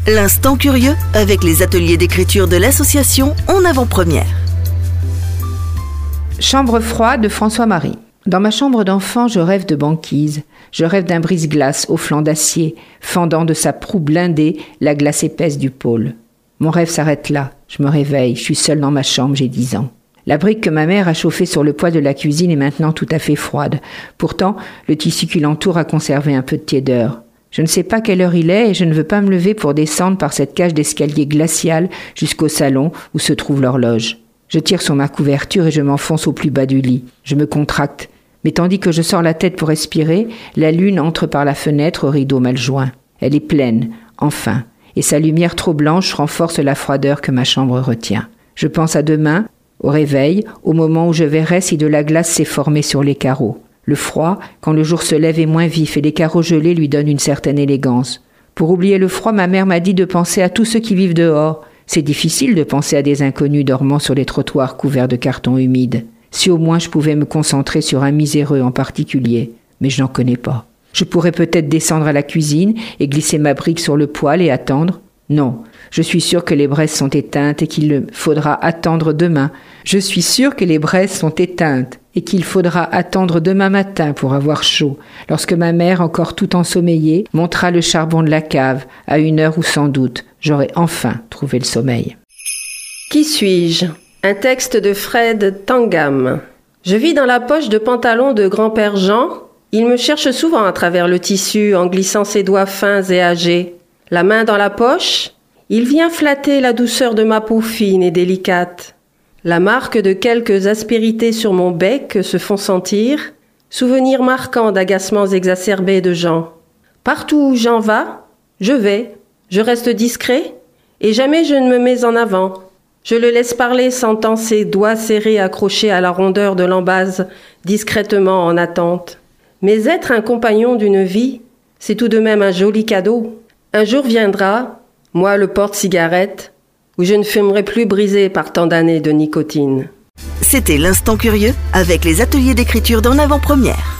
L'instant curieux avec les ateliers d'écriture de l'association En Avant-Première. Chambre froide de François-Marie. Dans ma chambre d'enfant, je rêve de banquise. Je rêve d'un brise-glace au flanc d'acier, fendant de sa proue blindée la glace épaisse du pôle. Mon rêve s'arrête là. Je me réveille, je suis seule dans ma chambre, j'ai 10 ans. La brique que ma mère a chauffée sur le poêle de la cuisine est maintenant tout à fait froide. Pourtant, le tissu qui l'entoure a conservé un peu de tiédeur. Je ne sais pas quelle heure il est et je ne veux pas me lever pour descendre par cette cage d'escalier glacial jusqu'au salon où se trouve l'horloge. Je tire sur ma couverture et je m'enfonce au plus bas du lit. Je me contracte. Mais tandis que je sors la tête pour respirer, la lune entre par la fenêtre au rideau mal joint. Elle est pleine, enfin, et sa lumière trop blanche renforce la froideur que ma chambre retient. Je pense à demain, au réveil, au moment où je verrai si de la glace s'est formée sur les carreaux. Le froid, quand le jour se lève, est moins vif et les carreaux gelés lui donnent une certaine élégance. Pour oublier le froid, ma mère m'a dit de penser à tous ceux qui vivent dehors. C'est difficile de penser à des inconnus dormant sur les trottoirs couverts de cartons humides. Si au moins je pouvais me concentrer sur un miséreux en particulier, mais je n'en connais pas. Je pourrais peut-être descendre à la cuisine et glisser ma brique sur le poêle et attendre. Non, je suis sûre que les braises sont éteintes et qu'il faudra attendre demain. Je suis sûre que les braises sont éteintes et qu'il faudra attendre demain matin pour avoir chaud, lorsque ma mère, encore tout ensommeillée, montera le charbon de la cave, à une heure où sans doute j'aurai enfin trouvé le sommeil. Qui suis-je ? Un texte de Fred Tangam. Je vis dans la poche de pantalon de grand-père Jean. Il me cherche souvent à travers le tissu en glissant ses doigts fins et âgés. La main dans la poche, il vient flatter la douceur de ma peau fine et délicate. La marque de quelques aspérités sur mon bec se font sentir, souvenir marquant d'agacements exacerbés de Jean. Partout où Jean va, je vais, je reste discret, et jamais je ne me mets en avant. Je le laisse parler, sentant ses doigts serrés accrochés à la rondeur de l'embase, discrètement en attente. Mais être un compagnon d'une vie, c'est tout de même un joli cadeau. Un jour viendra, moi le porte-cigarette, où je ne fumerai plus brisé par tant d'années de nicotine. C'était l'Instant Curieux avec les ateliers d'écriture d'En Avant-Première.